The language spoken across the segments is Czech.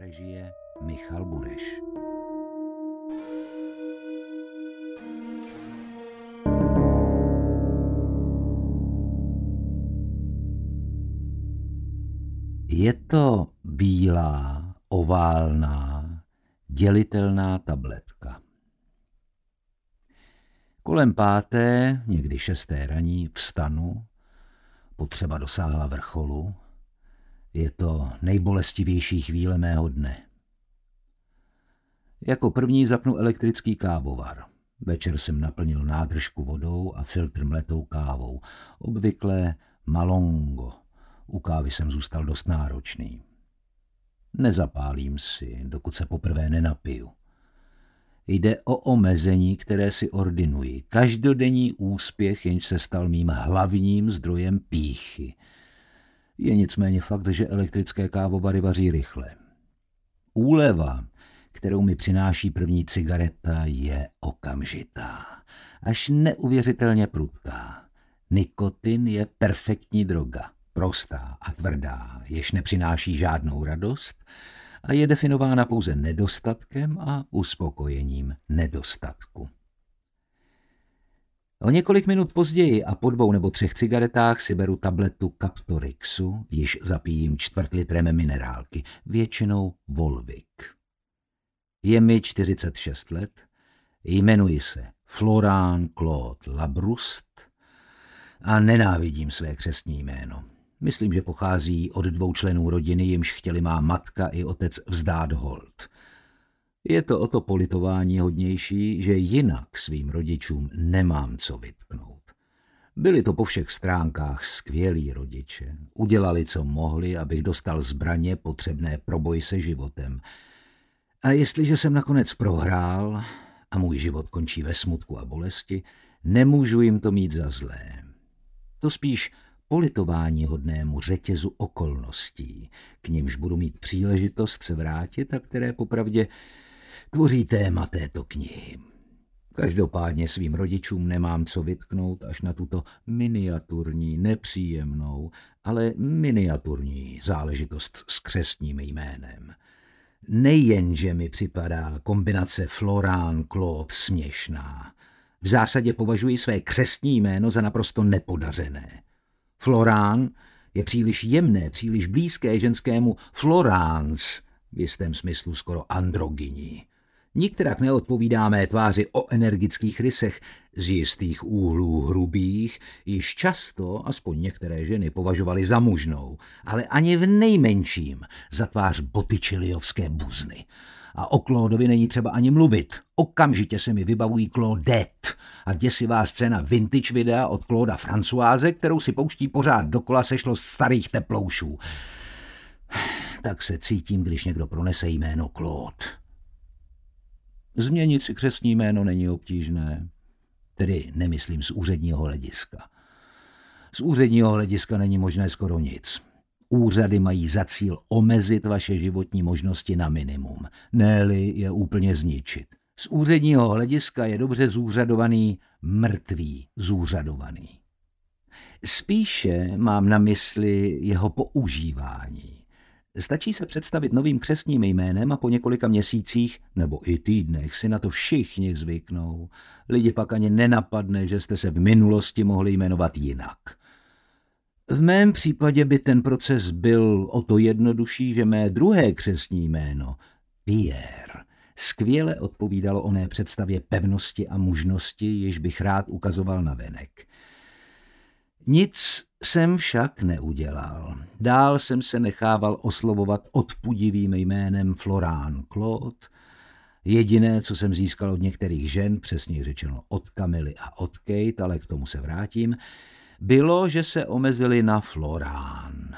Režie Michal Bureš. Je to bílá, oválná, dělitelná tabletka. Kolem 5., někdy 6. raní vstanu, potřeba dosáhla vrcholu. Je to nejbolestivější chvíle mého dne. Jako první zapnu elektrický kávovar. Večer jsem naplnil nádržku vodou a filtr mletou kávou. Obvykle Malongo. U kávy jsem zůstal dost náročný. Nezapálím si, dokud se poprvé nenapiju. Jde o omezení, které si ordinuji. Každodenní úspěch, jenž se stal mým hlavním zdrojem pýchy. Je nicméně fakt, že elektrické kávovary vaří rychle. Úleva, kterou mi přináší první cigareta, je okamžitá. Až neuvěřitelně prudká. Nikotin je perfektní droga. Prostá a tvrdá, jež nepřináší žádnou radost a je definována pouze nedostatkem a uspokojením nedostatku. O několik minut později a po 2 nebo 3 cigaretách si beru tabletu Captorixu, již zapijím 1/4 litru minerálky, většinou Volvic. Je mi 46 let, jmenuji se Florent Claude Labrouste a nenávidím své křestní jméno. Myslím, že pochází od 2 členů rodiny, jimž chtěli má matka i otec vzdát hold. Je to o to politování hodnější, že jinak svým rodičům nemám co vytknout. Byli to po všech stránkách skvělí rodiče. Udělali, co mohli, abych dostal zbraně potřebné pro boj se životem. A jestliže jsem nakonec prohrál a můj život končí ve smutku a bolesti, nemůžu jim to mít za zlé. To spíš politování hodnému řetězu okolností, k nimž budu mít příležitost se vrátit a které popravdě tvoří téma této knihy. Každopádně svým rodičům nemám co vytknout až na tuto miniaturní, nepříjemnou, ale miniaturní záležitost s křestním jménem. Nejenže mi připadá kombinace Florent Claude směšná. V zásadě považuji své křestní jméno za naprosto nepodařené. Florent je příliš jemné, příliš blízké ženskému Florence, v jistém smyslu skoro androgyní. Nikterak neodpovídá mé tváři o energických rysech, z jistých úhlů hrubých, již často, aspoň některé ženy, považovaly za mužnou, ale ani v nejmenším za tvář Botticelliovské buzny. A o Claudovi není třeba ani mluvit. Okamžitě se mi vybavují Claudette a děsivá scéna vintage videa od Clauda Françoise, kterou si pouští pořád dokola sešlo z starých teploušů. Tak se cítím, když někdo pronese jméno Claude. Změnit si křestní jméno není obtížné, tedy nemyslím z úředního hlediska. Z úředního hlediska není možné skoro nic. Úřady mají za cíl omezit vaše životní možnosti na minimum, ne-li je úplně zničit. Z úředního hlediska je dobře zúřadovaný mrtvý zúřadovaný. Spíše mám na mysli jeho používání. Stačí se představit novým křestním jménem a po několika měsících nebo i týdnech si na to všichni zvyknou. Lidi pak ani nenapadne, že jste se v minulosti mohli jmenovat jinak. V mém případě by ten proces byl o to jednodušší, že mé druhé křestní jméno, Pierre, skvěle odpovídalo oné představě pevnosti a mužnosti, jež bych rád ukazoval navenek. Nic jsem však neudělal. Dál jsem se nechával oslovovat odpudivým jménem Florent Claude. Jediné, co jsem získal od některých žen, přesněji řečeno od Kamily a od Kate, ale k tomu se vrátím, bylo, že se omezili na Florent.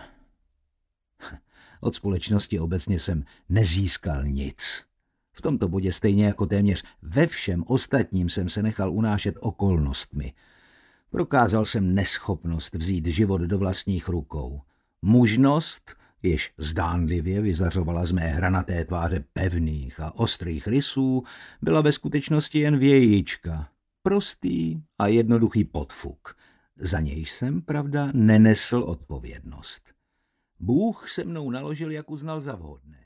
Od společnosti obecně jsem nezískal nic. V tomto bodě stejně jako téměř ve všem ostatním jsem se nechal unášet okolnostmi. Prokázal jsem neschopnost vzít život do vlastních rukou. Mužnost, jež zdánlivě vyzařovala z mé hranaté tváře pevných a ostrých rysů, byla ve skutečnosti jen vějíčka. Prostý a jednoduchý podfuk. Za něj jsem, pravda, nenesl odpovědnost. Bůh se mnou naložil, jak uznal za vhodné.